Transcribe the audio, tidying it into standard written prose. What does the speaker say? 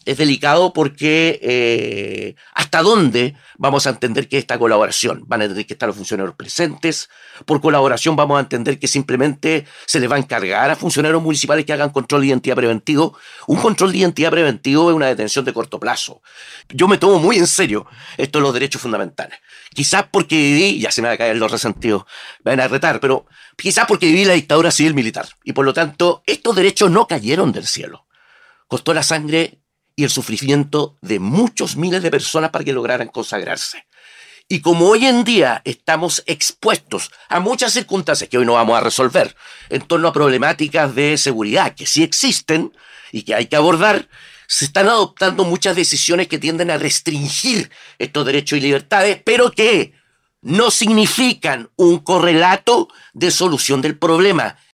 Es delicado porque ¿hasta dónde vamos a entender que esta colaboración? Van a tener que estar los funcionarios presentes. Por colaboración vamos a entender que simplemente se les va a encargar a funcionarios municipales que hagan control de identidad preventivo. Un control de identidad preventivo es una detención de corto plazo. Yo me tomo muy en serio esto de los derechos fundamentales. Quizás porque viví, ya se me va a caer los resentidos, me van a retar, pero quizás porque viví la dictadura civil-militar. Y por lo tanto, estos derechos no cayeron del cielo. Costó la sangre y el sufrimiento de muchos miles de personas para que lograran consagrarse. Y como hoy en día estamos expuestos a muchas circunstancias que hoy no vamos a resolver en torno a problemáticas de seguridad que sí existen y que hay que abordar, se están adoptando muchas decisiones que tienden a restringir estos derechos y libertades, pero que no significan un correlato de solución del problema.